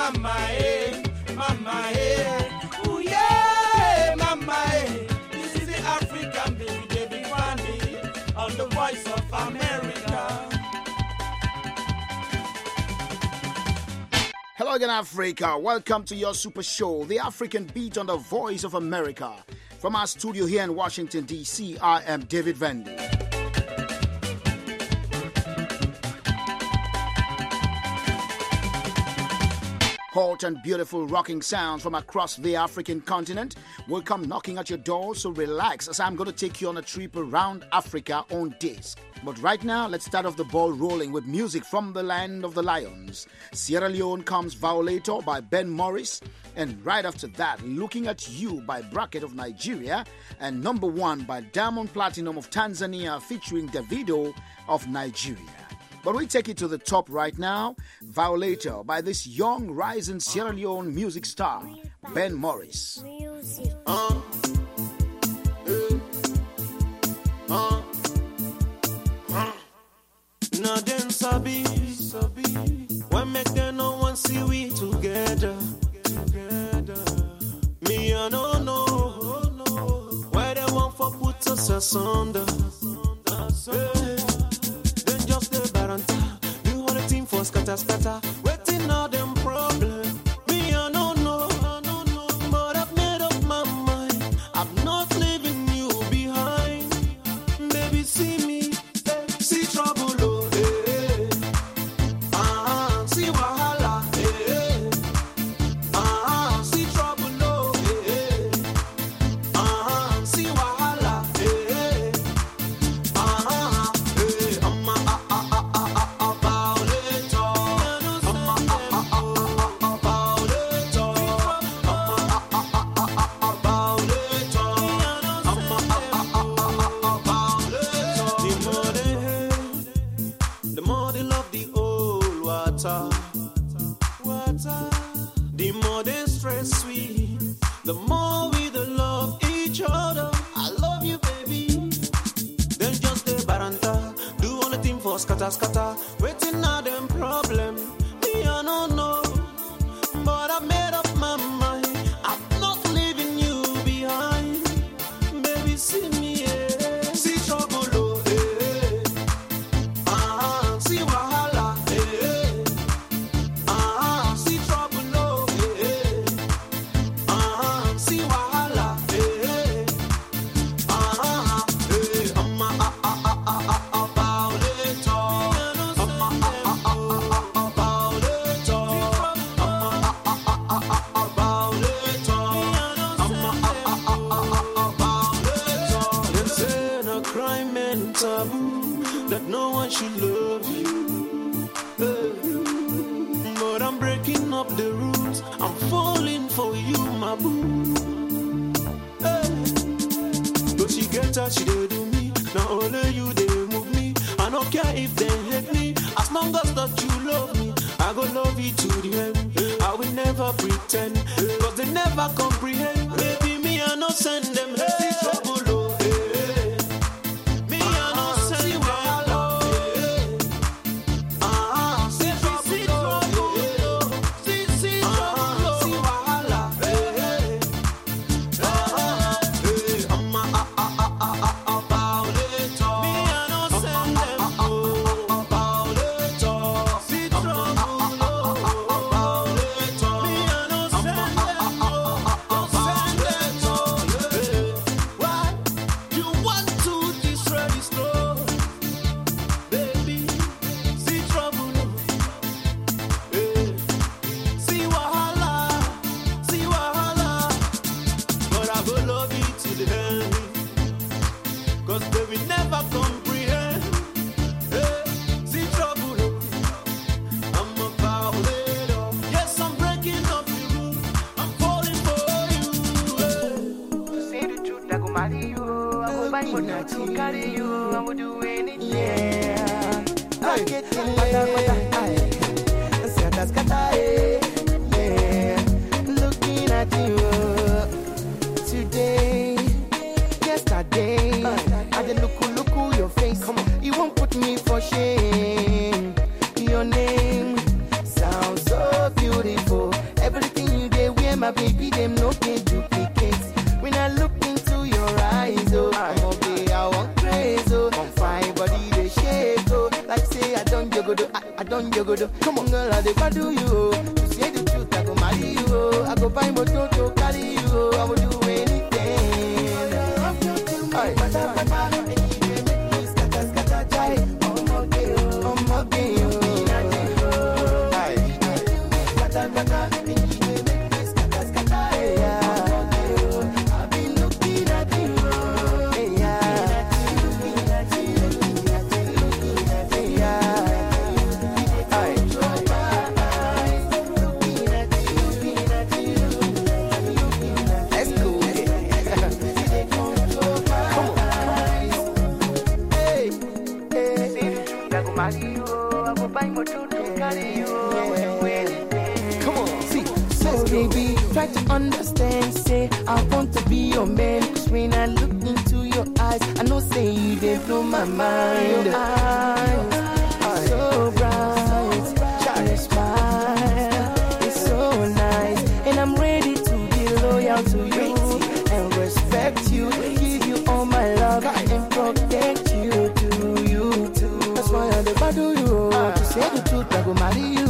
mama, eh, mama, eh. Ooh, yeah, mama, eh. This is the African baby, David Randy, on the Voice of America. Hello again, Africa. Welcome to your super show, The African Beat on the Voice of America. From our studio here in Washington, D.C., I am David Vandy. Hot and beautiful rocking sounds from across the African continent will come knocking at your door, so relax as I'm going to take you on a trip around Africa on disc. But right now, let's start off the ball rolling with music from the land of the lions. Sierra Leone comes Violator by Ben Morris, and right after that, Looking at You by Bracket of Nigeria, and Number One by Diamond Platinum of Tanzania featuring Davido of Nigeria. But we take it to the top right now, Violator by this young rising Sierra Leone music star, Ben Morris. Now then sabi, when make them no one see we together. Me I don't know why they want for put us asunder. Then just the baranta, do all the team for scatter, waiting all them problem. Me I don't know, but I've made up my mind. I'm not leaving you behind, baby. See me, see trouble. The more they stress we, the more we the love each other. I love you, baby. Then just the baranta, do all the thing for scatter, waiting on them problem. Me I don't know, but I made up my mind. I'm not leaving you behind, baby. See me, yeah. See trouble, oh, yeah. See wahala, yeah. See trouble, oh, yeah. See wahala, yeah. That no one should love you, but I'm breaking up the rules. I'm falling for you, my boo. But she get her, she dey do me. Now only you they move me. I don't care if they hate me, as long as that you love me. I go love you to the end. I will never pretend, cause they never comprehend. Baby, me I no send them. See trouble, oh. To carry you, I would do anything. Yeah, I'm getting better. Yeah, looking at you today, yesterday. I did look your face. Come on, you won't put me for shame. Your name sounds so beautiful. my baby, them no can duplicate. When I look into your eyes, oh, I'm okay, I want crazy, oh. Come fine body, they shake, oh. Like say, I don't jogodo, I don't jogodo. Come on, girl, I dey do you, oh. To say the truth, I go marry you, oh. I go buy motor to carry you, oh. I will do anything. Aye. Try to understand, say I want to be your man. Cause when I look into your eyes, I know say you they blow my mind. Your eyes are so bright, your smile is so nice, and I'm ready to be loyal to you and respect you, give you all my love and protect you too. That's why I never do you. To say the truth, I go marry you.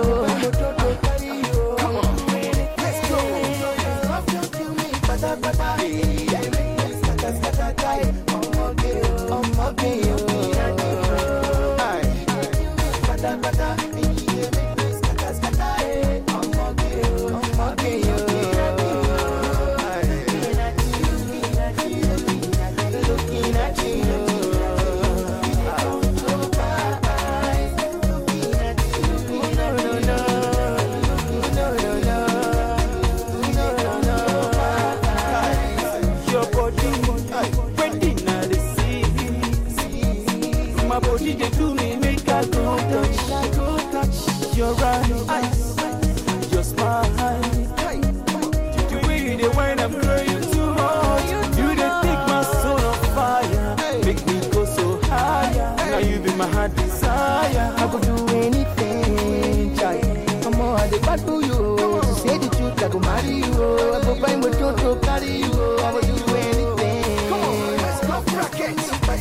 Your eyes, your smile, the way you wine, I'm crying too much. You done take my soul on fire, make me go so higher. Now you be my heart desire. I could do anything, child. Come on, I dey bad for you. To say the truth, I go marry you. I go buy my to carry you. I will do anything. Come on, let's go rock it.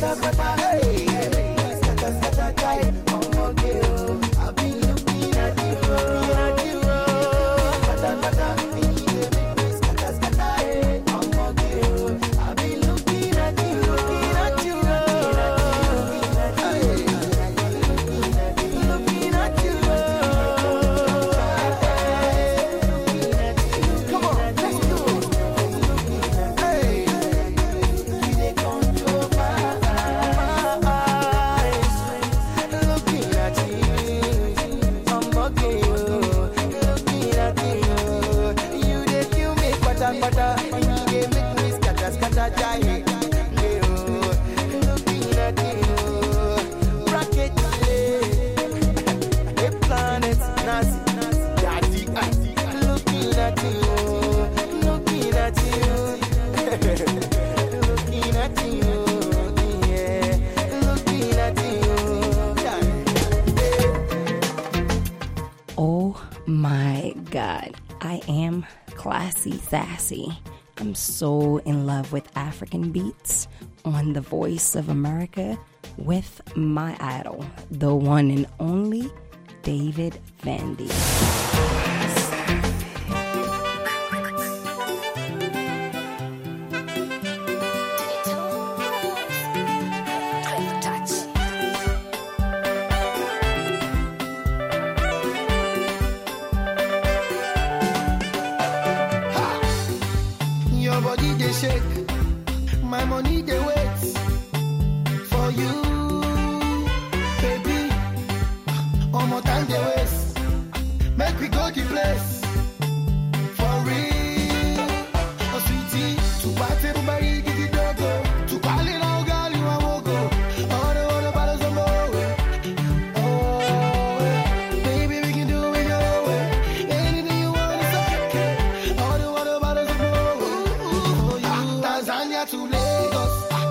Oh my God, I am classy sassy. I'm so in love with African beats on The Voice of America with my idol, the one and only David Vandy. Your body they shake, my money they wait for you, baby. One more time they waste, make we go the place for real. Oh sweetie, to party everybody get it dogo, to call it all girl you a wogo. All the bottles of more, oh baby we can do it your way. Anything you want is okay. All the bottles of more. Tanzania to Lagos,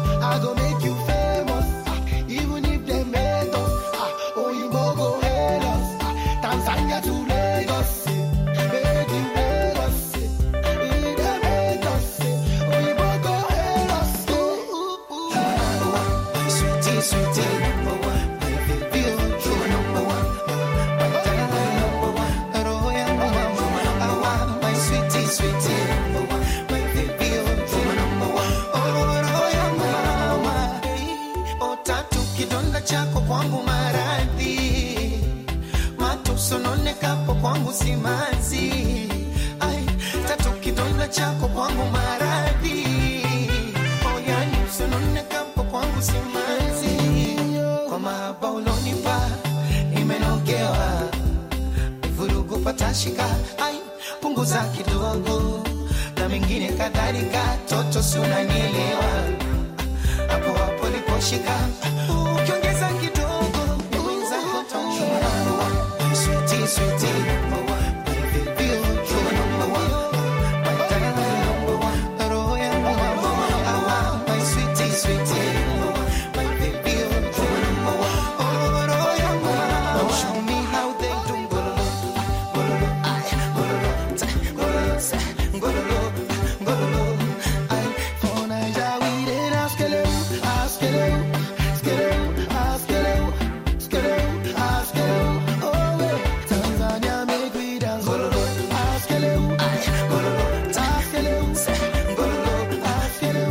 patashika, ai punguza kidogo na mengine kadhalika, toto sunanielewa hapo hapo liposhika, ukiongeza kidogo mwenzako utaumwa. Sweetie, sweetie, baby, you're number one. My darling, number one. Roho yangu number one. My sweetie, sweetie, my baby, you're number one. Oh, roho yangu number one. Show me how they do gololo, gololo, ay, gololo, gololo, gololo, gololo, ay. For Naija we dey ask hello, ask hello, ask hello, ask hello, ask hello, ask hello. Oh, Tanzania make we dance gololo, ask hello, ay, gololo, ask hello, gololo, ask hello.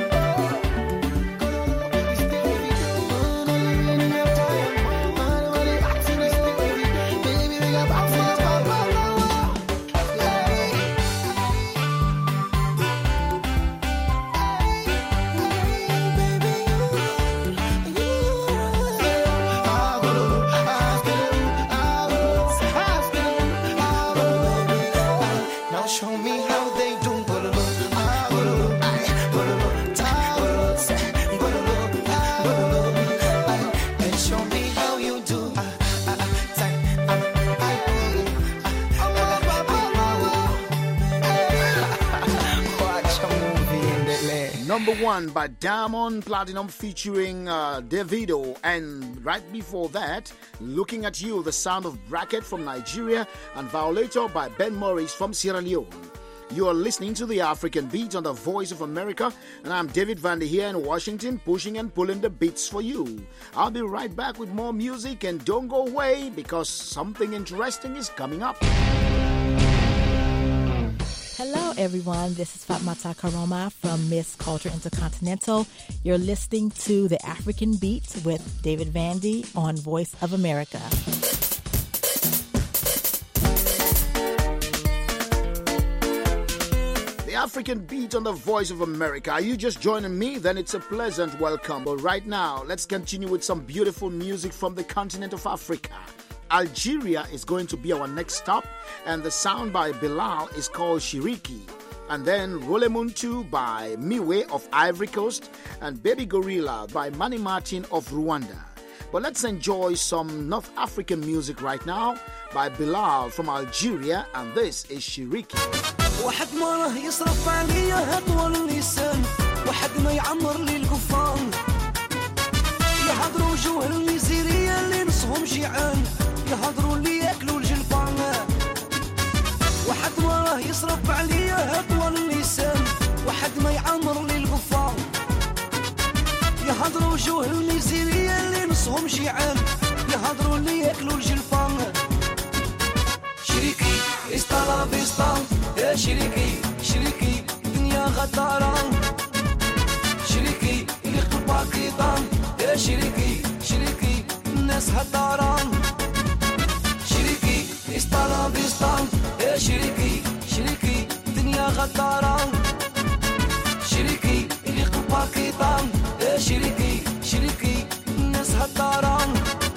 Now show me how they do gololo, gololo, ay, gololo, gololo, gololo, ay, and show me how you do. Watch a movie in the land. Number 1 by Diamond Platinum featuring Davido, and right before that, Looking at You, the sound of Bracket from Nigeria, and Violator by Ben Morris from Sierra Leone. You are listening to the African Beat on the Voice of America, and I'm David Vandy here in Washington, pushing and pulling the beats for you. I'll be right back with more music, and don't go away because something interesting is coming up. Hello, everyone. This is Fatmata Karoma from Miss Culture Intercontinental. You're listening to The African Beat with David Vandy on Voice of America. The African Beat on the Voice of America. Are you just joining me? Then it's a pleasant welcome. But right now, let's continue with some beautiful music from the continent of Africa. Algeria is going to be our next stop, and the sound by Bilal is called Shiriki. And then Rolemuntu by Miwe of Ivory Coast, and Baby Gorilla by Manny Martin of Rwanda. But let's enjoy some North African music right now by Bilal from Algeria, and this is Shiriki. واحد ما راه يصرف عليا طول اللسان، واحد ما يعمر لي القفان، يهضروا وجوه الميزيرية اللي نصهم جيعان، يهضروا اللي ياكلوا الجلفان، واحد ما راه يصرف عليا طول اللسان، واحد ما يعمر لي القفان، يهضروا وجوه الميزيرية اللي نصهم جيعان، يهضروا اللي ياكلوا الجلفان. شريكي استالا فيستا يا شريكي شريكي دنيا غدارة، شريكي اللي قلبك يطان يا شريكي شريكي الناس هدارة، شريكي استالا فيستا يا شريكي شريكي دنيا غدارة، شريكي اللي قلبك يطان يا شريكي شريكي الناس هدارة.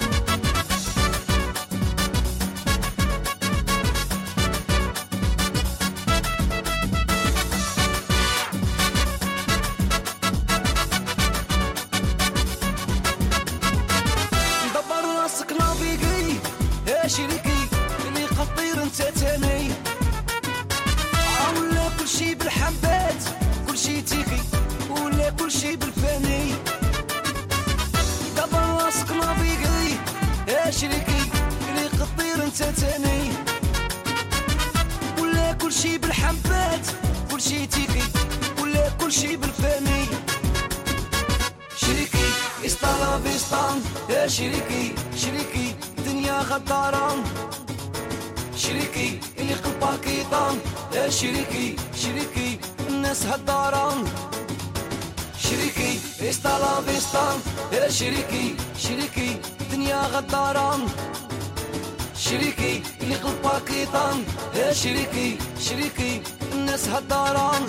شريكي اللي قطير انت تاني، ولا كل شي بالحبات كل شي تيخي، ولا كل شي بالفاني، دابا راسك نافيقي يا شريكي اللي قطير انت تاني، ولا كل شي بالحبات كل شي تيخي، ولا كل شي بالفاني، شريكي استالا فيستا يا شريكي شريكي دنيا غدارة، شريكي اللي قلبك يطان يا شريكي شريكي الناس هدارة، شريكي استالا فيستا يا شريكي شريكي دنيا غدارة، شريكي اللي قلبك يطان يا شريكي شريكي الناس هدارة.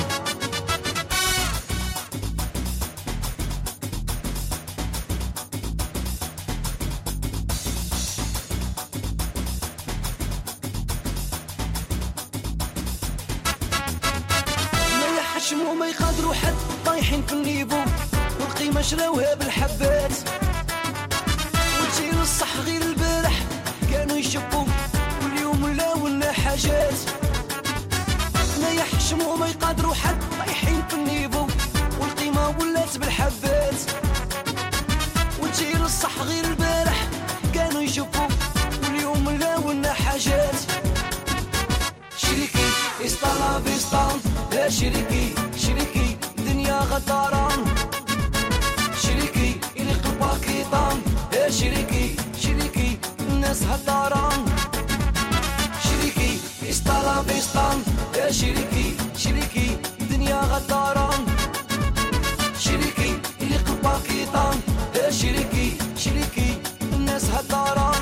يحشموا ما يقدروا حد طايحين في النيفو والقيمة شراوها بالحبات والجيل الصح غير البارح كانوا يشبوا واليوم لا ولا حاجات ما يحشموا ما يقدروا حد طايحين في النيفو والقيمة ولات بالحبات والجيل الصح غير البارح كانوا يشوفوا واليوم لا ولا حاجات شريكي اسطالا بيسطان يا شريكي شريكي دنيا غداران شريكي اللي قلبك يطان يا شريكي شريكي الناس هداران شريكي اسطالا بيسطان يا شريكي شريكي دنيا غداران شريكي اللي قلبك يطان يا شريكي شريكي الناس هداران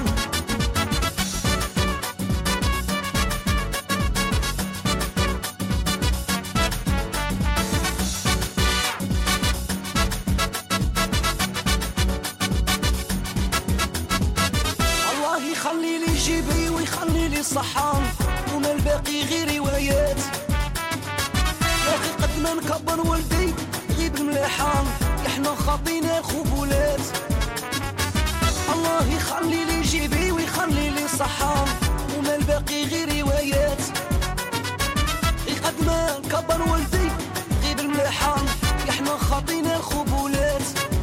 الله يخلي لي جيبي ويخلي لي صحان وما الباقي غير روايات لكن قد ما نكبر ولدي غيب المليحان احنا خاطينا الخبولات الله يخلي لي جيبي ويخلي لي صحان وما الباقي غير روايات قد ما نكبر ولدي غيب المليحان احنا خاطينا الخبولات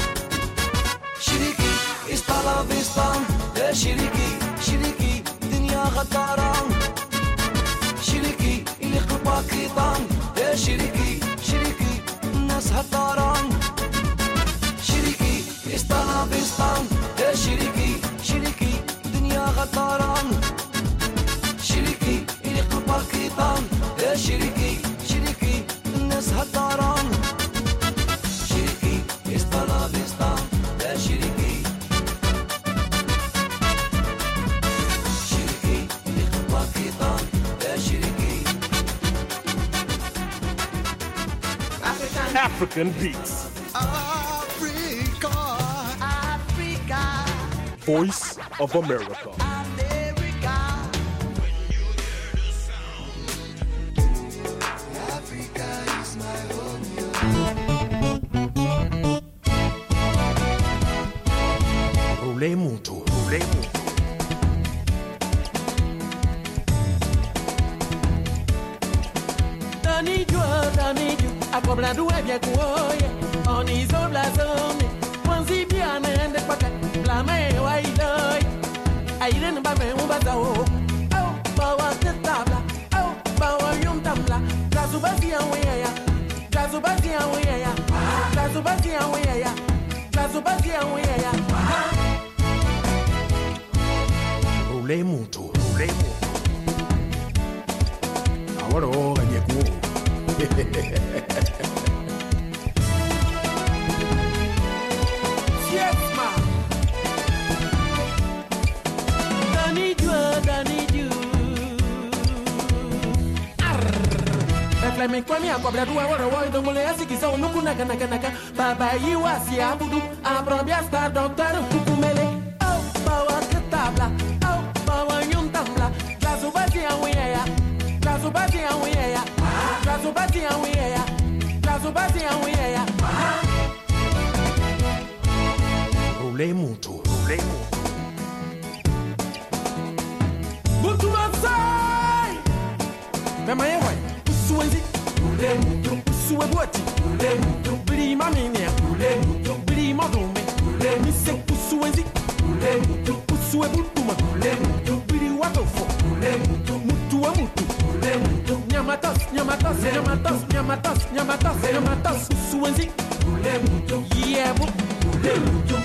شريكي اسطالا بيسطان يا شريكي شريكي دنيا غداران شريكي اللي قلبك يطان يا شريكي شريكي الناس هداران شريكي اسطالا بيسطان يا شريكي شريكي دنيا غداران شريكي اللي قلبك يطان يا شريكي شريكي الناس هداران شريكي اسطالا بيسطان يا شريكي شريكي اللي قلبك يطان يا شريكي African Beats. Africa, Africa, Voice of America. America. Africa is my home. Roulez Mutu. Roulez Mutu. Akobla duwe bia kuoye Oni zobla zone Wanzi bia nende kwaka Blame wa idoi Aire nba me umbaza o Au bawa ketabla Au bawa yumtamla Gazubazi ya weya Gazubazi ya weya Gazubazi ya weya Gazubazi ya weya Roulez Mutu. Roulez Mutu. Ahora oye kuo. Yes, ma. Don't need you. Reflame kwa mi akobla duwa woro wo do mole asiki so nuku naka baba yi wasi abudu abrobia star doctor kukumele oh bawa ketabla oh bawa yuntamla gazubati aweya gazubati aweya gazubati aweya gazubati aweya Roulez Mutu. Roulez Mutu. Butu masai Mema yewe Suwenzi Roulez Mutu Suwe bwati Roulez Mutu Bili maminia Roulez Mutu Bili madume Roulez Mise Suwenzi Roulez Mutu Suwe butuma Roulez Mutu Bili watofo Roulez Mutu Mutu wa mutu Roulez Mutu Nyamatas Nyamatas Nyamatas Nyamatas Nyamatas Nyamatas Suwenzi Roulez Mutu Yeah bu Roulez Mutu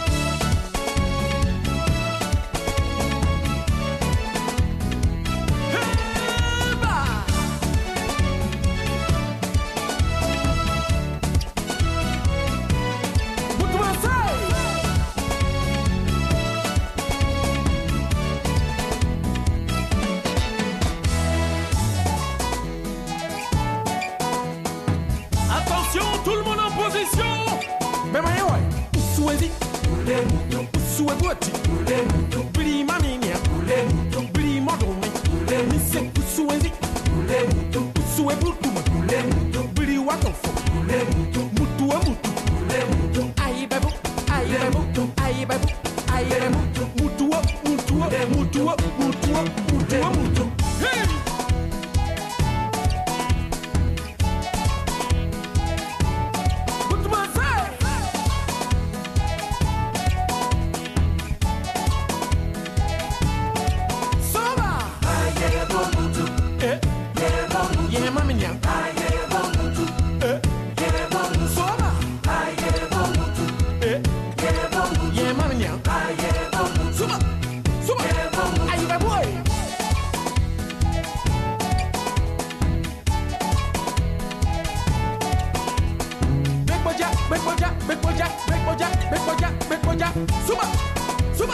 Attention, tout le monde en position. Bema yewe, usuwezi, usuweboti, bili maminia, bili modome, mise usuwezi, usuwebutuma, bili watofo. Suba, suba.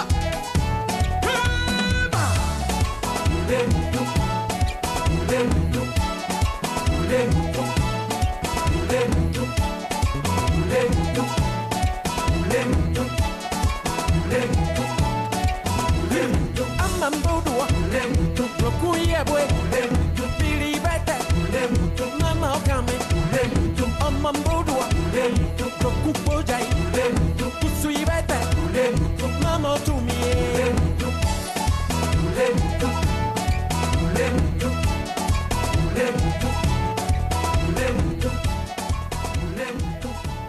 Hema. Ule mutu, ule mutu, ule mutu, ule mutu, ule mutu, ule mutu, ule mutu, ule mutu. Amambodua, ule mutu, rokuyebwe, ule mutu, bilibete, ule mutu, mama okame, ule mutu, amambodua, ule mutu, rokupojai, ule mutu, kusuibete, ule mutu, mama otumie, ule mutu, ule mutu, ule mutu, ule mutu, ule mutu, ule mutu.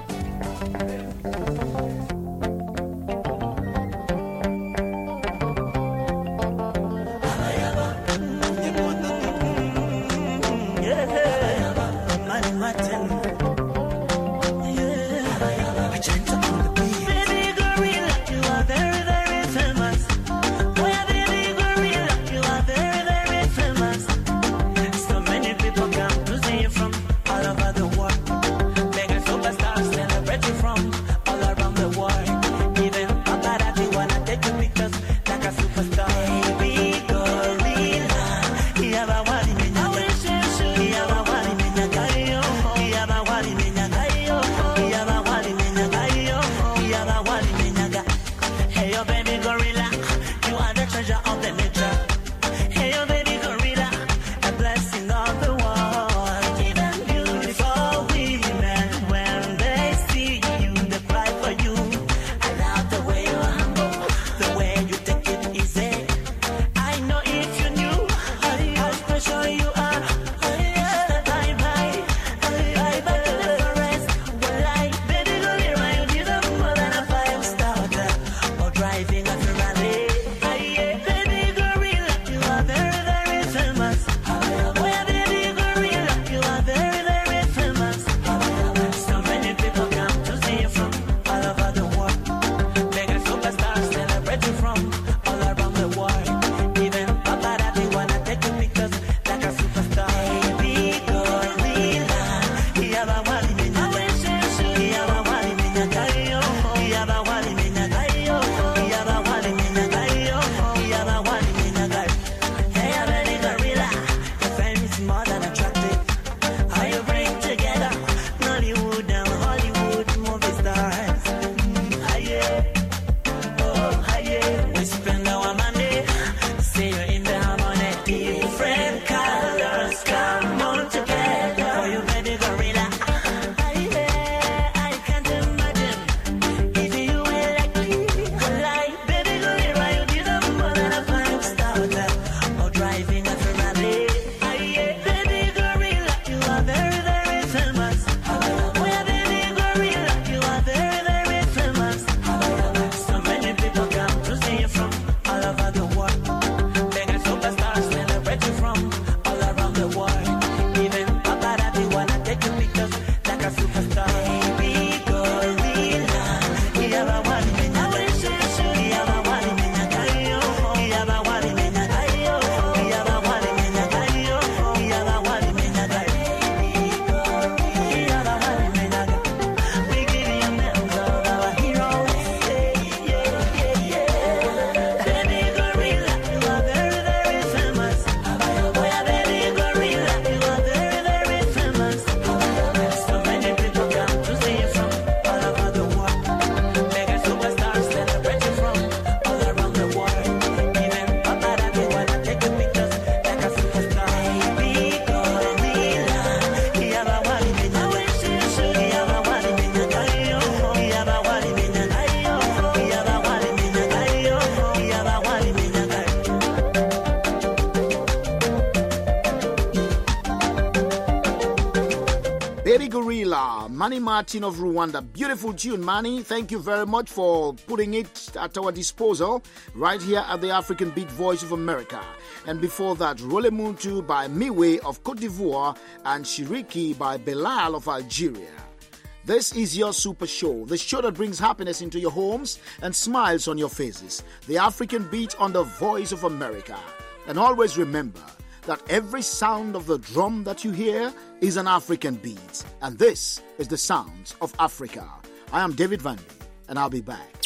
Baby Gorilla, Manny Martin of Rwanda. Beautiful tune, Manny. Thank you very much for putting it at our disposal right here at the African Beat Voice of America. And before that, Role Muntu by Miwe of Cote d'Ivoire and Shiriki by Belal of Algeria. This is your Super Show, the show that brings happiness into your homes and smiles on your faces. The African Beat on the Voice of America. And always remember that every sound of the drum that you hear is an African beat. And this is the sounds of Africa. I am David Vandy, and I'll be back.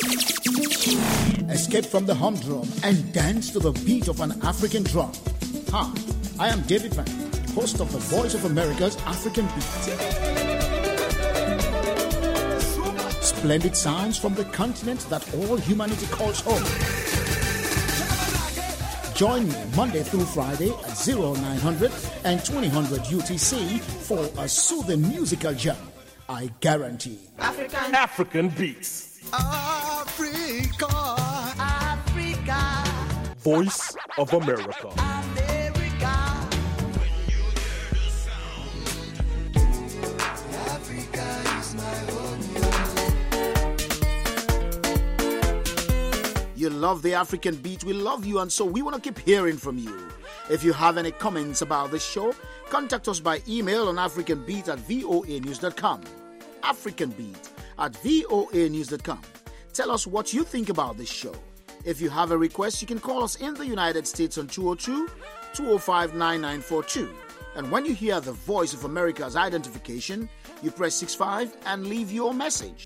Escape from the humdrum and dance to the beat of an African drum. Hi, I am David Van, host of the Voice of America's African Beat. Splendid sounds from the continent that all humanity calls home. Join me Monday through Friday at 0900 and 2000 UTC for a soothing musical jam. I guarantee. African Beats. Africa, Africa, Voice of America. America. Africa is my home. You love the African Beat, we love you, and so we want to keep hearing from you. If you have any comments about this show, contact us by email on africanbeat@voanews.com. africanbeat@voanews.com. Tell us what you think about this show. If you have a request, you can call us in the United States on 202-205-9942. And when you hear the Voice of America's identification, you press 65 and leave your message.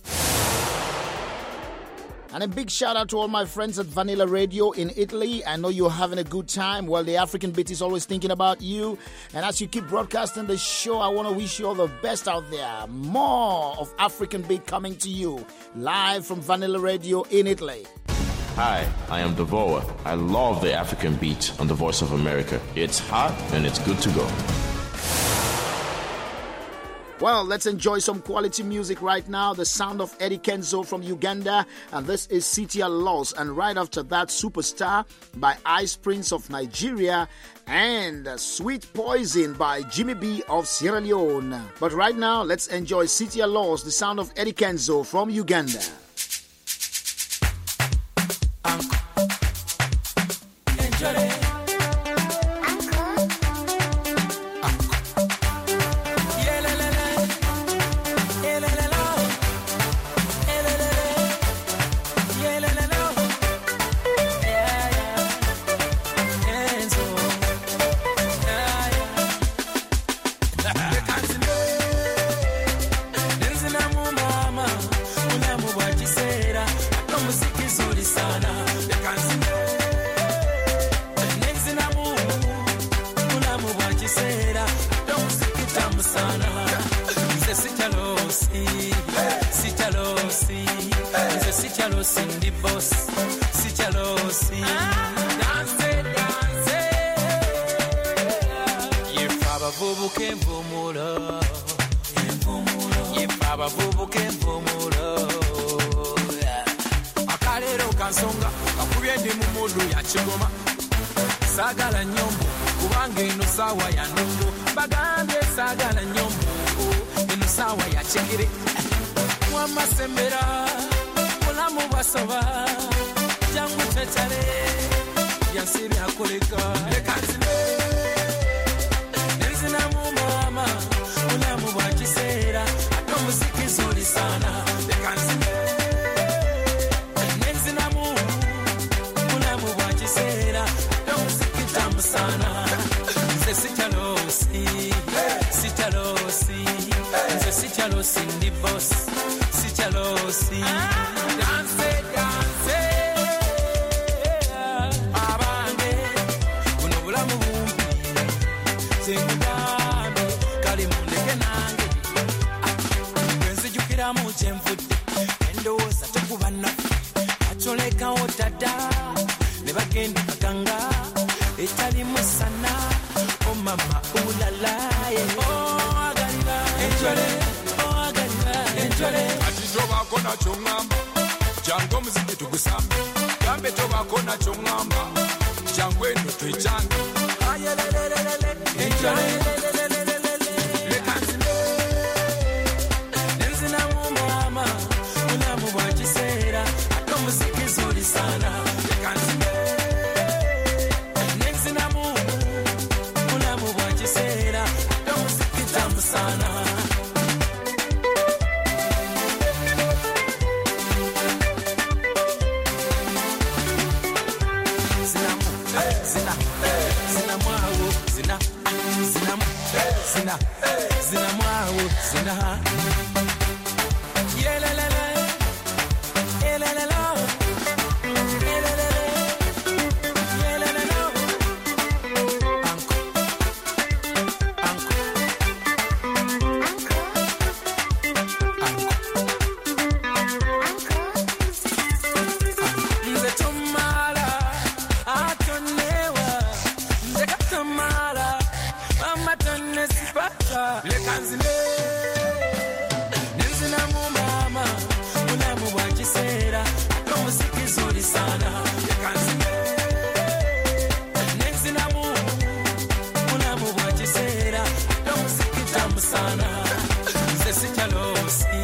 And a big shout out to all my friends at Vanilla Radio in Italy. I know you're having a good time. Well, the African Beat is always thinking about you. And as you keep broadcasting the show, I want to wish you all the best out there. More of African Beat coming to you live from Vanilla Radio in Italy. Hi, I am Devoa. I love the African Beat on the Voice of America. It's hot and it's good to go. Well, let's enjoy some quality music right now. The sound of Eddie Kenzo from Uganda. And this is Sitia Loss. And right after that, Superstar by Ice Prince of Nigeria. And Sweet Poison by Jimmy B of Sierra Leone. But right now, let's enjoy Sitia Loss, the sound of Eddie Kenzo from Uganda. Sagala nyombo kubanga eno sawa ya nondo bagambye sagala nyombo eno sawa ya chekere mwamasembera mulamu basoba jangu tetale yansiri akoleka lekanzine nenzina mu mama mulamu bwa kiseera ato muziki zuri sana lekanzine nenzina mu mulamu bwa kiseera sana nze sitalosi nze sitalosi ndi boss sitalosi danse abange buno bulamu bumbi sengugambe kali mundeke nange nzijukira mu kyenvudde endowooza tekuba naffe acolekawo dada ne bagenda baganga etali musana oh mama ulala oh agaliba enjole ati tobako nacho ngamba jango muziki tugusambe gambe tobako nacho ngamba jango eno twechange ayelelelele enjole nenzina mu mama ulamu bwa kiseera ato muziki zuri sana lekanzine sana zina mwawo zina yelelele yelelele matane sipata lekanzile nenzina mu mama unamu wakisera no muziki zuri sana lekanzile nenzina mu unamu wakisera no muziki tamu sana ze sitalosi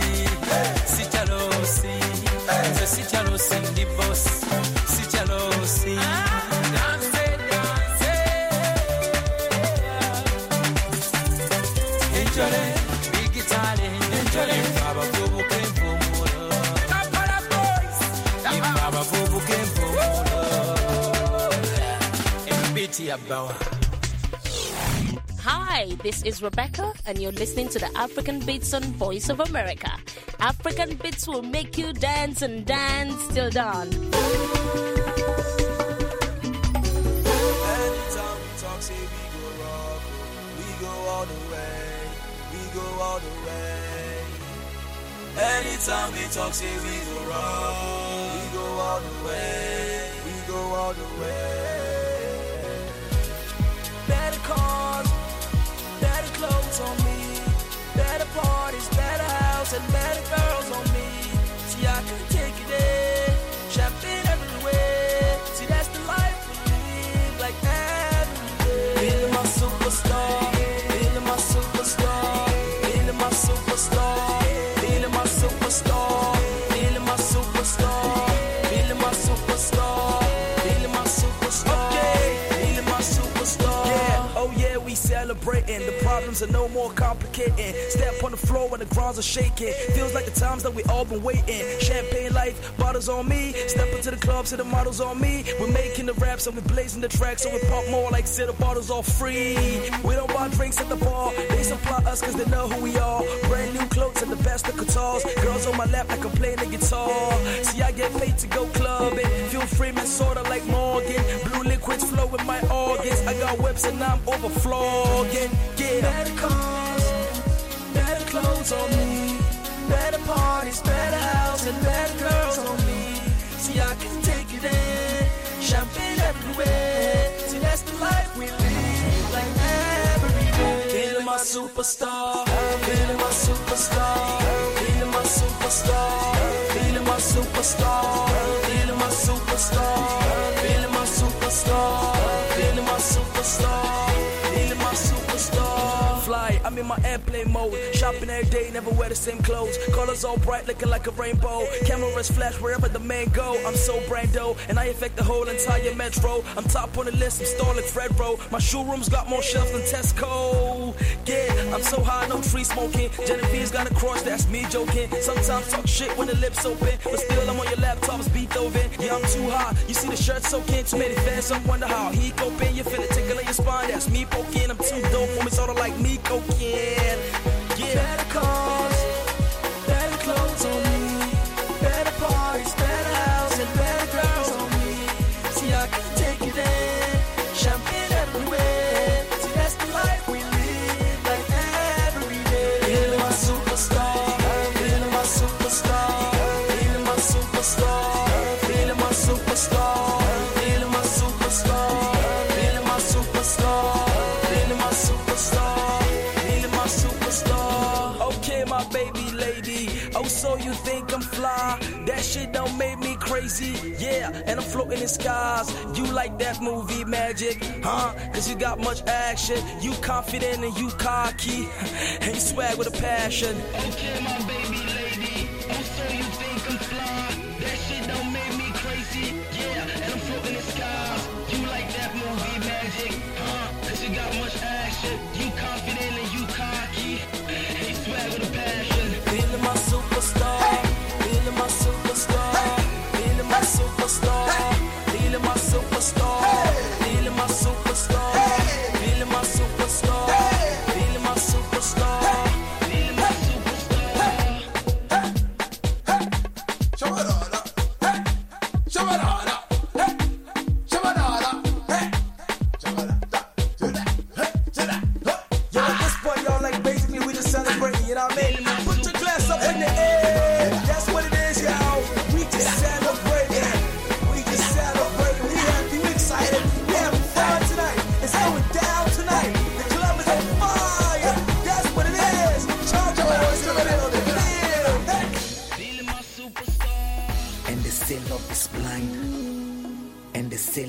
ze sitalosi ndi boss sitalosi Hi, this is Rebecca, and you're listening to the African Beats on Voice of America. African Beats will make you dance and dance till dawn. Anytime we talk, say we go rock, we go all the way, we go all the way. Anytime we talk, say we go rock, we go all the way, we go all the way. Better cars, better clothes on me, better parties, better house, and better girls on me. See, I can take it there, champagne everywhere. See, that's the life we live, like every day. Feeling my superstar, feeling my superstar, feeling my superstar, feeling my superstar, feeling my superstar, feeling my superstar, feeling my superstar, feeling my superstar. Yeah, oh yeah, we celebrating. The problems are no more complicating. Step on the floor when the grounds are shaking. Feels like the times that we all been waiting. Champagne life, bottles on me. Step into the club, see the models on me. We're making the raps and we're blazing the tracks, so we pop more like say the bottles all free. We don't buy drinks at the bar. They supply us cause they know who we are. Brand new clothes and the best of guitars. Girls on my lap like I'm playing the guitar. See, I get paid to go clubbing. Feel free, man, sorta like Morgan. Blue liquids flow with my organs. I got whips and I'm overflowing. Yeah. Better cars, better clothes on me, better parties, better house, and better girls on me. See, I can take it in, champagne everywhere. See, that's the life we live, like every day. Feeling my superstar, feeling my superstar, feeling my superstar, feeling my superstar, feeling my superstar, feeling my superstar, feeling my superstar, feeling my superstar. Fly, I'm in my airplane mode. Shopping every day, never wear the same clothes. Colors all bright, looking like a rainbow. Cameras flash wherever the man go. I'm so brando, and I affect the whole entire metro. I'm top on the list, I'm stalling Fred Row. My showroom's got more shelves than Tesco. Yeah, I'm so high, no tree smoking. Genevieve's got a crush, that's me joking. Sometimes talk shit when the lips open, but still I'm on your laptop, it's Beethoven. Yeah, I'm too hot. You see the shirt soaking, too many fans, some wonder how he coping. You feel it tickling your spine, that's me poking. I'm too dope for me, sorta like me cocaine. Yeah. Better cars, better clothes on me, better parties, better house, and better girls on me. See, I can take it in, champagne everywhere. See, that's the life we live, like every day. Feeling my superstar, feeling my superstar, feeling my superstar, feeling my superstar, feeling my superstar, feeling my superstar, feeling my superstar, feeling my superstar. Okay, my baby lady. Oh, so you think I'm fly? That shit don't make me crazy. Yeah, and I'm floating in skies. You like that movie Magic, huh? Cause you got much action. You confident and you cocky. And you swag with a passion. Okay, my baby lady. Oh, so you think I'm fly? That shit don't make me crazy. Yeah, and I'm floating in skies. You like that movie Magic, huh? Cause you got much action. You confident and you cocky. And you swag with a passion. Feeling my superstar. Feeling my superstar. Feeling my superstar. Feeling my superstar. Feeling my superstar. Feeling my superstar. Feeling my superstar. Feeling my superstar.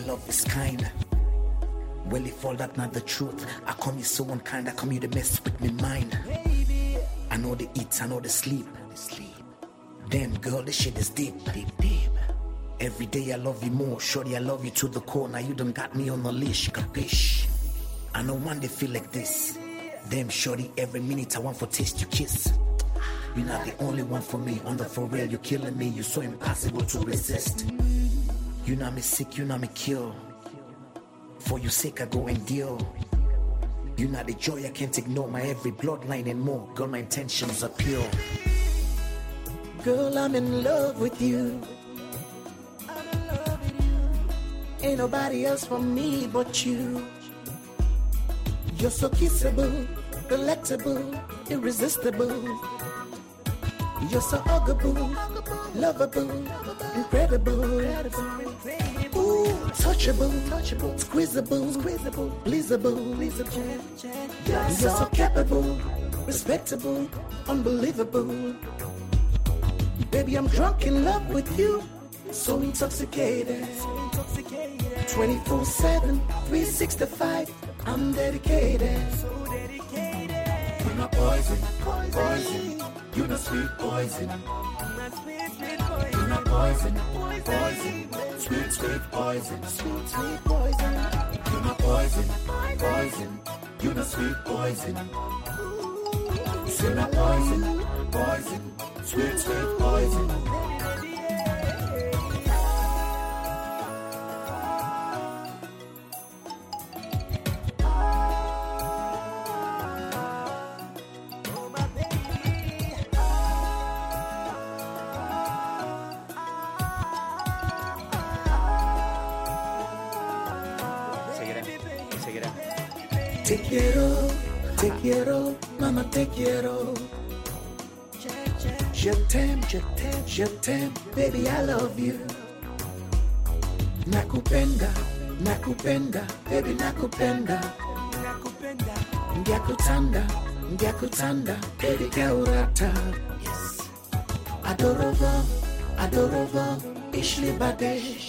love is kind. Well, if all that not the truth, I come you so unkind, I come you to mess with me mind. I know the eat, I know the sleep. Damn girl, this shit is deep. Every day I love you more, shorty I love you to the core. Now you done got me on the leash, capiche? I know one day feel like this. Damn shorty, every minute I want for taste you kiss. You're not the only one for me, on the for real, you're killing me. You're so impossible to resist. You know me sick, you know me kill. For your sake I go and deal. You know the joy I can't ignore, my every bloodline and more. Girl, my intentions are pure. Girl, I'm in love with you. Ain't nobody else for me but you. You're so kissable, delectable, irresistible. You're so huggable, lovable, incredible. Ooh, touchable, squeezable, pleasable. You're so capable, respectable, unbelievable. Baby, I'm drunk in love with you, so intoxicated. 24/7, 365, I'm dedicated. You're my poison, you're the sweet poison. You're my poison, sweet poison. You're my poison, you're the sweet poison. You're my poison, sweet poison. Te quiero, mama, te quiero. Je t'aime, baby, I love you. Nakupenda, baby, nakupenda. Ngakutanda, baby, gaurata. Adorova, ishli badesh.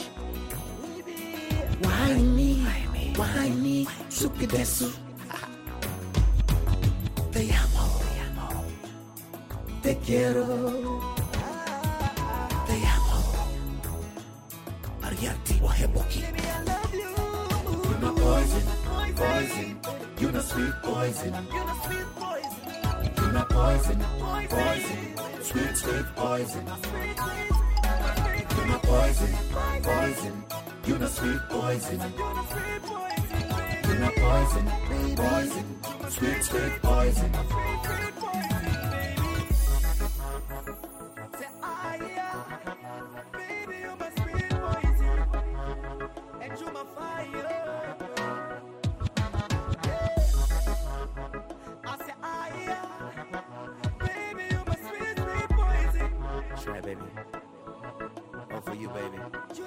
Wahini, sukidesu. Te amo, te quiero, te amo. Ariati waheboki. You're my poison, you're the sweet poison. You're my poison, sweet poison. You're my poison, you're the sweet poison. You're my poison, sweet poison. Try, baby. All for you, baby.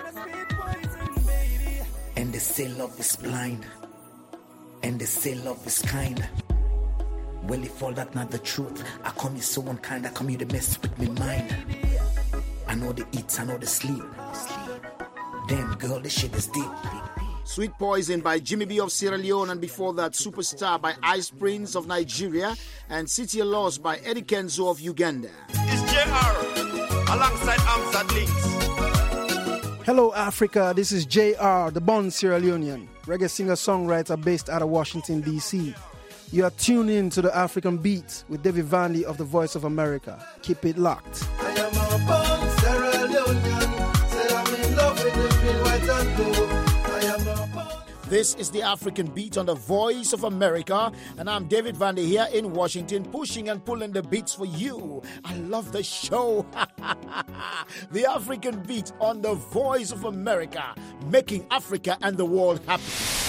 And they say love is blind, and they say love is kind. Well, if all that not the truth, I come you so unkind, I come you to mess with me mind. I know the eat, I know the sleep. Damn girl, this shit is deep. Sweet Poison by Jimmy B of Sierra Leone, and before that Superstar by Ice Prince of Nigeria, and City of Lost by Eddie Kenzo of Uganda. It's JR alongside Amzad Links. Hello Africa, this is JR, the born Sierra Leonean, reggae singer-songwriter based out of Washington, D.C. You are tuned in to the African Beat with David Vandy of the Voice of America. Keep it locked. I am a born Sierra Leonean, said I'm in love with the green, white and blue. I am a born. This is the African Beat on the Voice of America, and I'm David Vandy here in Washington, pushing and pulling the beats for you. I love the show. The African Beat on the Voice of America, making Africa and the world happy.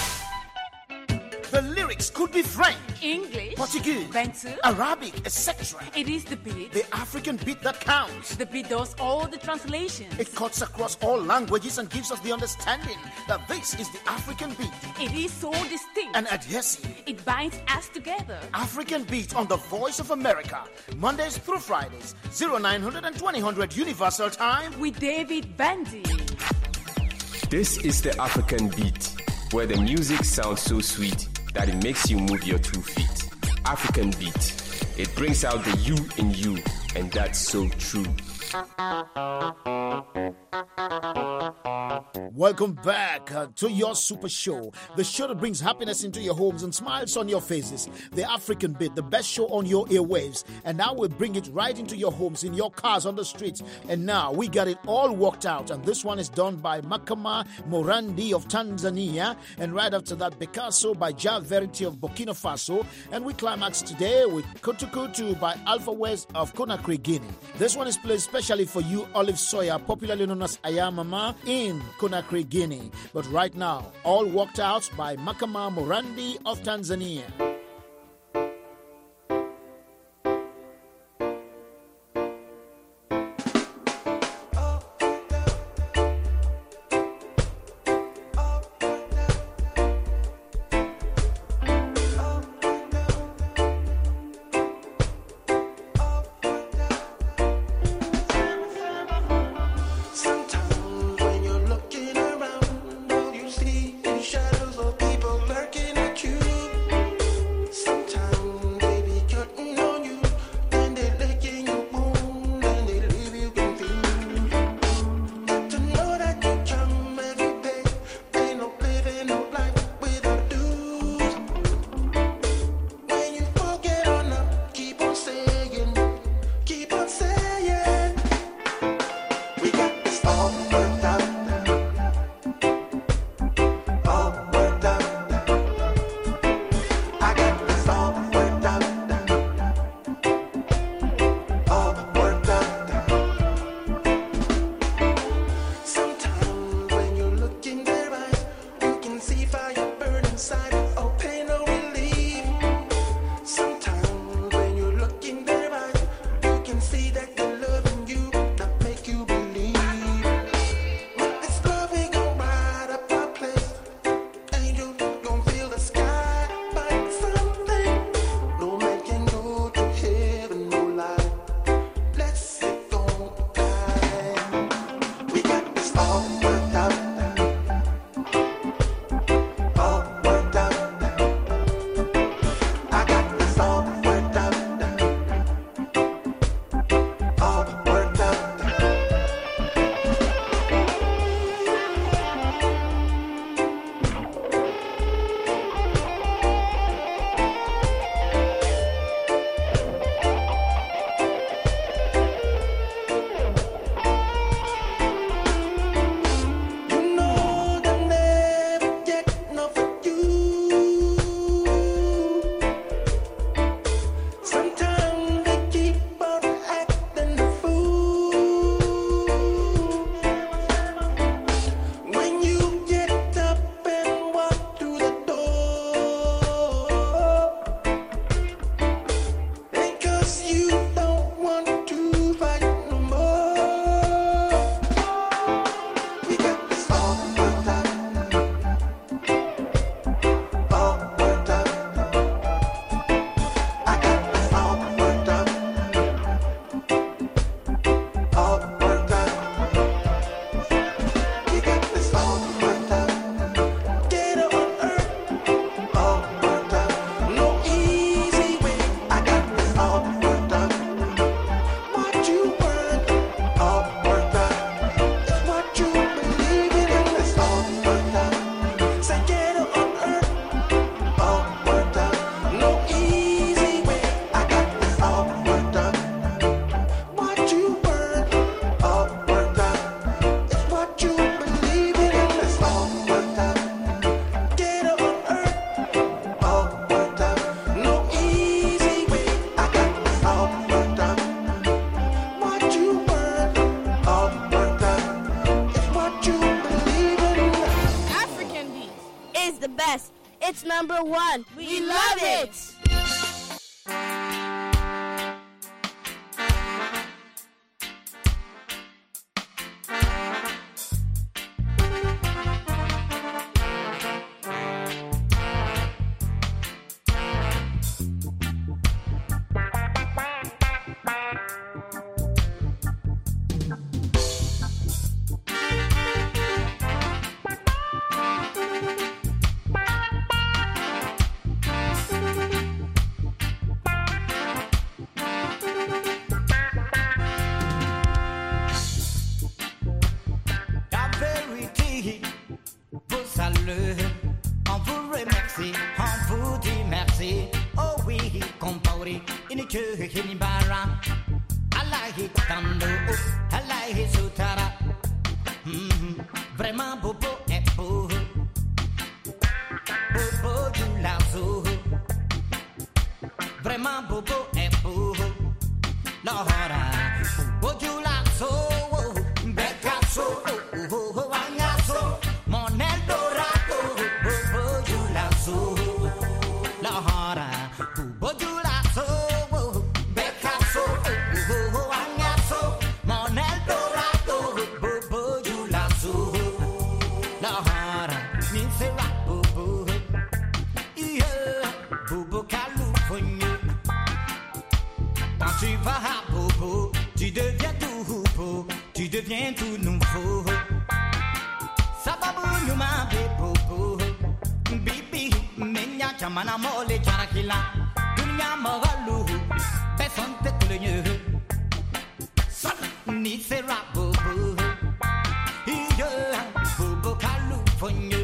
The lyrics could be French, English, Portuguese, Bantu, Arabic, etc. It is the beat. The African beat that counts. The beat does all the translations. It cuts across all languages and gives us the understanding that this is the African beat. It is so distinct and adhesive. It binds us together. African Beat on the Voice of America, Mondays through Fridays, 0900 and 2000 Universal Time. With David Bandy. This is the African beat, where the music sounds so sweet that it makes you move your 2 feet. African beat. It brings out the you in you, and that's so true. Welcome back to your super show, the show that brings happiness into your homes and smiles on your faces. The African Beat, the best show on your airwaves. And now we bring it right into your homes, in your cars, on the streets. And now we got it all worked out. And this one is done by Makama Morandi of Tanzania. And right after that, Picasso by Ja Verity of Burkina Faso. And we climax today with Kutu Kutu by Alpha West of Conakry, Guinea. This one is played specially for you, Olive Sawyer, popularly known as Ayamama, in Conakry, Guinea. But right now, all worked out by Makama Morandi of Tanzania. Shadows of people lurking at you. It's number one. We love it. danser. Oh oui, compauri, in the bara. Allah hit tando, Allah hit sutara. Vraiment bobo et beau. Bobo du lazo. Vraiment bobo et beau. Lahora, bobo du lazo. Becasso, Angasso, mon Eldorado. Bobo du lazo. Lahora, bobo du lazo. Becasso, Angasso, mon Eldorado. Bobo du lazo. Lahora, mi sera bobo. Yeah, bobo California. Quand tu vas à bobo, tu deviens tout beau, tu deviens tout nouveau. Sababu nyuma be bobo, bibi menya chamana mole charakila, dunya magalu, besonte kulenye. Ni sera bobo, yeah, bobo California.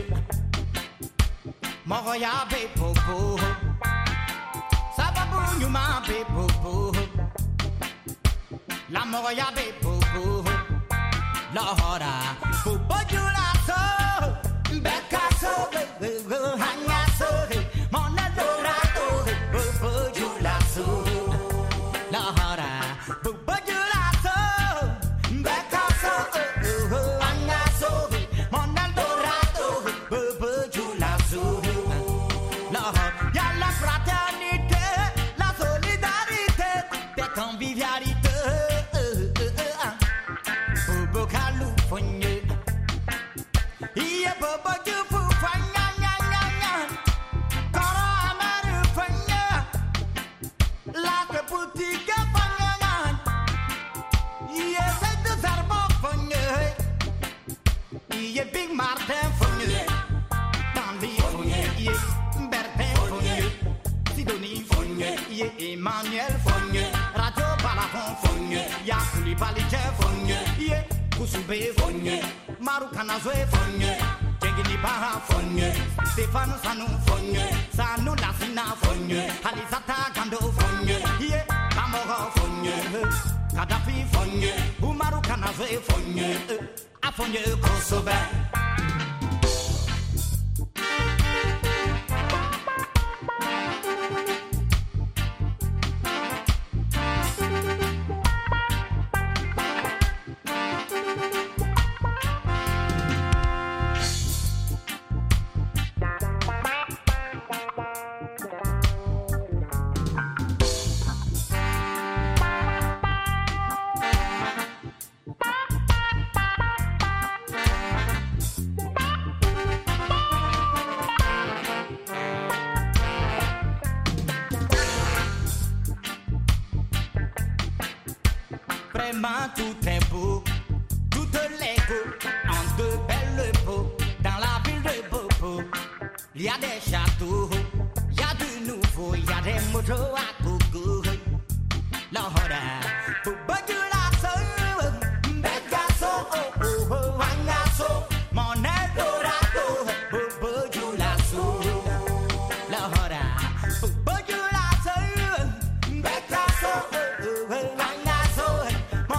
Moya be bobo, sababu nyuma be bobo. La moya be bobo, la hora, bobo julaso, becaso, hangaso, mon adorado, bobo julaso, la hora, bobo julaso, becaso, hangaso, mon adorado, bobo julaso, la hora, y'a la fraternité, la solidarité, des convivialités. Big Martin Fournier, Tandy Fournier, Bertin Fournier, Sidonie Fournier, Emmanuel Fournier, Radio Balafon Fournier, Yakuli Balije Fournier, Kusube Fournier, Marukana Zoe Fournier, Jengini Baha Fournier, Stefano Sanu Fournier, Sanu Lasina Fournier, Alisata Kando Fournier, Bamoro Fournier, Gaddafi Fournier, Umarukana Zoe Fournier, Afonye Kosobe. Tout est beau, tout est beau, en deux belles peaux, dans la ville de Bobo. Il y a des châteaux, il y a du nouveau, il y a des motos à gogo. La hora, Bobo du lasso, Becasso, Angasso, mon Eldorado, Bobo du lasso. La hora, Bobo du lasso, Becasso, Angasso.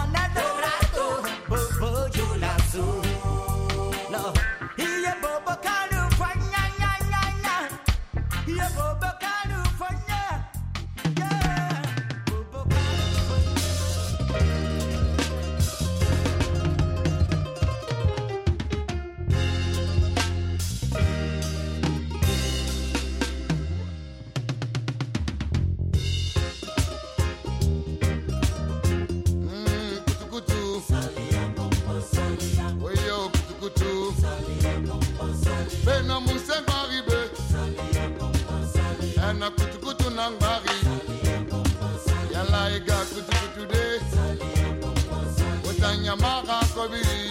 Nyamara Kobiri,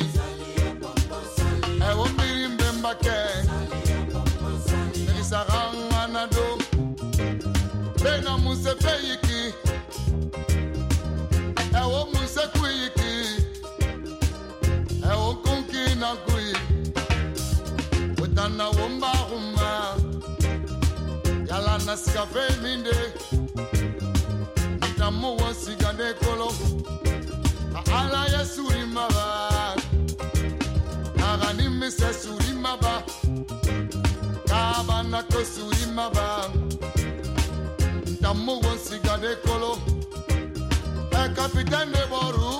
Ewo Mbiri Mbembake, Elisarang Anado, Bena Muse Peyiki, Ewo Muse Kuyiki, Ewo Kunki Nakui, Utana Womba Huma, Yala Yala naskafe minde Tamu wasigande kolo Ala ya surimaba Nagani mise surimaba Kabana ko surimaba Tamu wasigande kolo Capitaine de Boru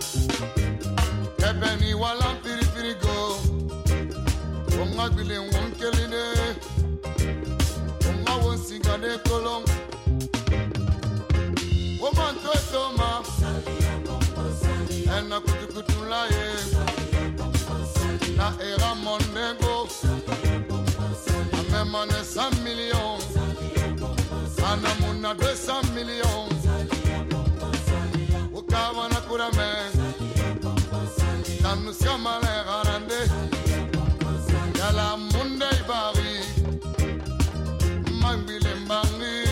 Ebeni wala piri go Onga bile wonkeline Onga wasigande kolo Woman to toma Ena kutukutula ye Na era monego Amemane 100 millions Anamuna 200 millions Ukawana kurame Tanuska male garande Yala munde ibari Mangbile mbangi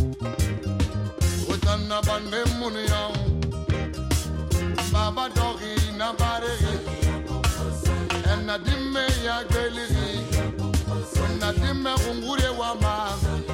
Utana bande muniyan Baba dori na bareri Ena dime ya geliri Ena dime ungure wama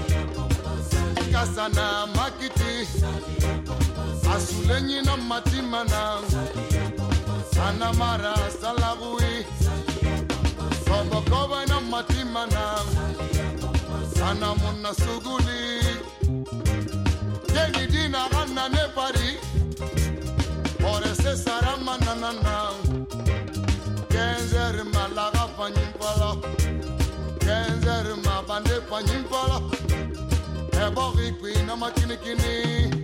Kasana makiti Asulenyi na matimana Anamara salagui Sobokoba na matimana Anamuna suguli Yeni dina gana nepari Ore se sarama nanana Kenzer malaga panyimpala Kenzer mabande panyimpala Ebori kui na makinikini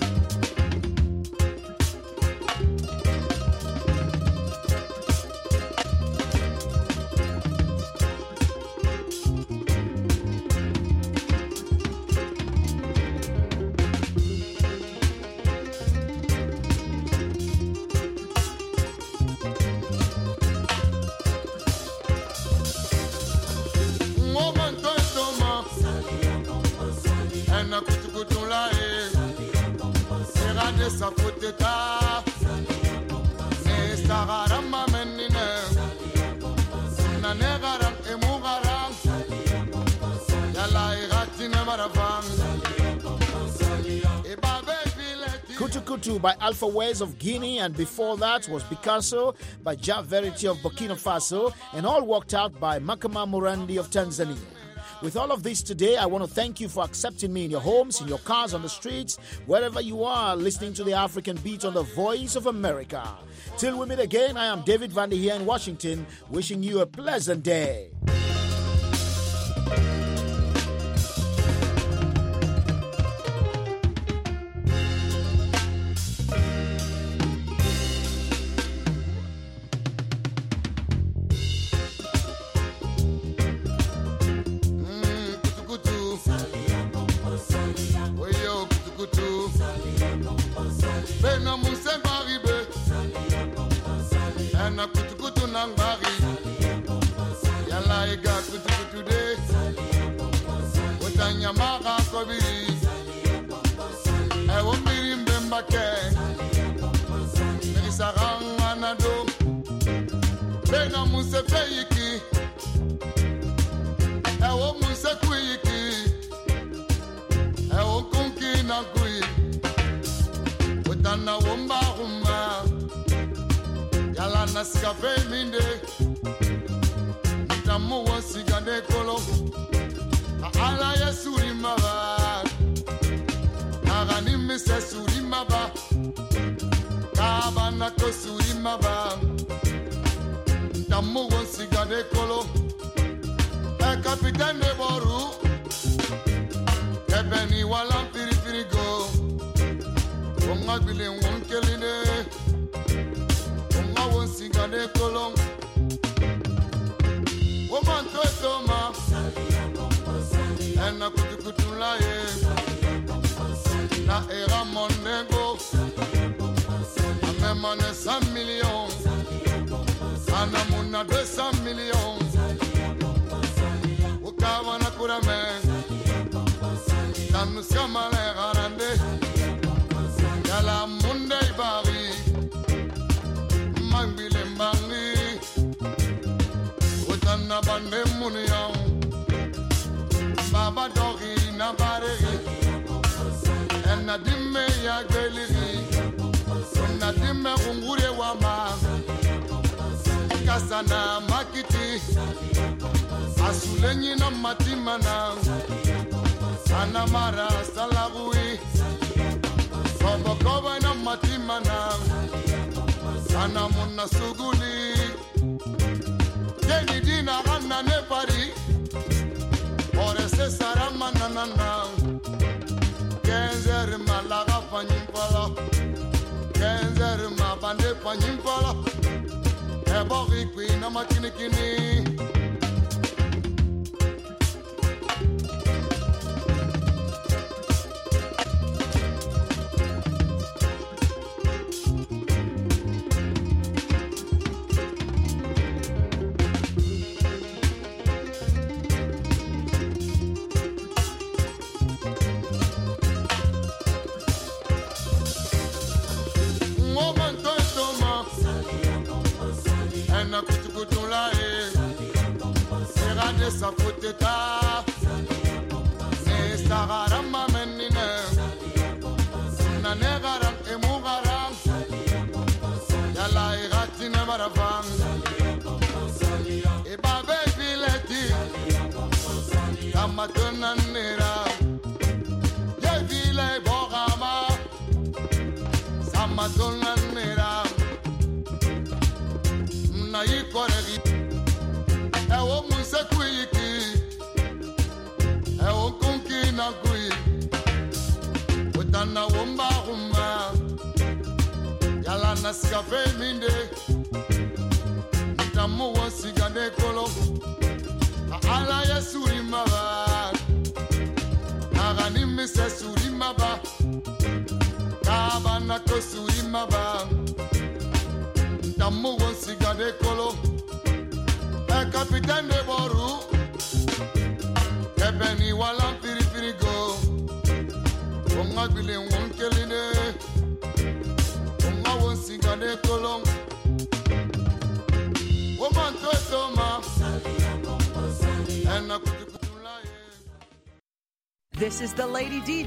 Sa foteta Ne sagarama menine Na negaran emugaran Yala iratine marafang Kutu Kutu by Alpha Ways of Guinea, and before that was Picasso by Ja Verity of Burkina Faso, and all worked out by Makama Murandi of Tanzania. With all of this today, I want to thank you for accepting me in your homes, in your cars, on the streets, wherever you are, listening to the African Beat on the Voice of America. Till we meet again, I am David Vandy here in Washington, wishing you a pleasant day. Cafe minde Tamu wasigande kolo Ala ya surimaba Nagani mise surimaba Kabana ko surimaba Tamu wasigande kolo Capitaine de Boru Ebeni wala piri go Onga bile wonkeline Singane kolong Woman to toma Ena kutukutula ye Na era monego Amemane 100 millions Anamuna 200 millions Ukawana kurame Tanuska male garande Yala munde ibari Mangbile mbangi Utana bande muniyan Baba dori na ana makiti asulenyi na matimana ana mara salagui Kobokoba na matimana ana muna suguli Yeni dina ana nepari Ore se sarama nanana Kenzer malaga panyimpala Kenzer mabande panyimpala Ebori kwi na makinikini sa foteta ne sagarama menine na negaran emugaran yala igatina maravan e babe bileti amatona nera ye vile bogama samatona nera na yikoregi ewo musekwiki ewo kunki na kui utana womba huma yala naskafe minde mitamu wasigane kolo ala yesuri maba agani mise suri maba kabana ko suri maba mitamu wasigane kolo Capitaine de Boru Ebeni wala piri go Onga bile wonkeline Onga wonsinga de kolong Woman to toma This is the Lady D